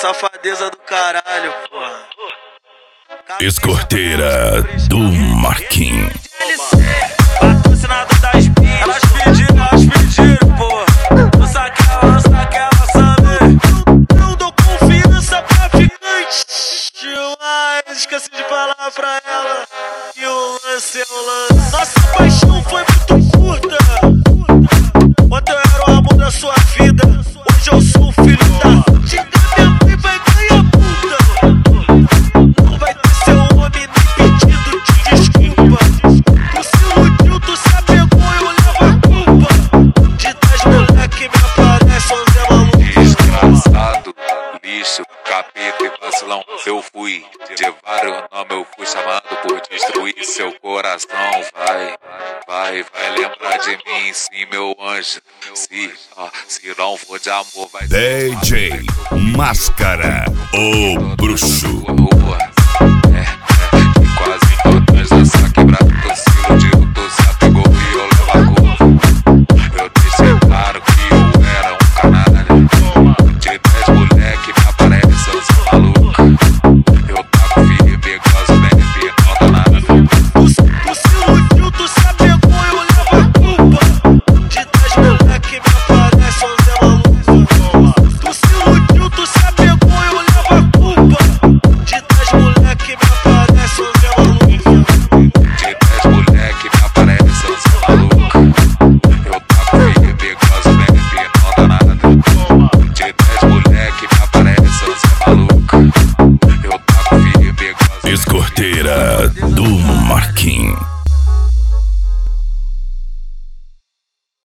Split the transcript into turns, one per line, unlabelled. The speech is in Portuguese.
safadeza do caralho, porra.
Escorteira do Marquinhos.
Patrocinado da espinha. Elas pediram, porra. Lança aquela, sabe? Não dou confiança pra ficante. Mas esqueci de falar pra ela que o lance é o lance. Nossa paixão foi muito curta. Ontem eu era o amor da sua vida. Hoje eu sou o filho da... Te dá minha mãe, vai ganhar puta. Não vai ter seu homem nem pedido de desculpa. Tu se iludiu, tu se apegou, eu levo a culpa. De 10 moleque me aparece 11 é maluco.
Desgraçado, lixo, capeta e vacilão. Eu fui de vários nomes, eu fui chamado por destruir seu coração. Vai lembrar de mim, sim, meu anjo. Se não for de amor, vai ser
DJ Máscara, o bruxo.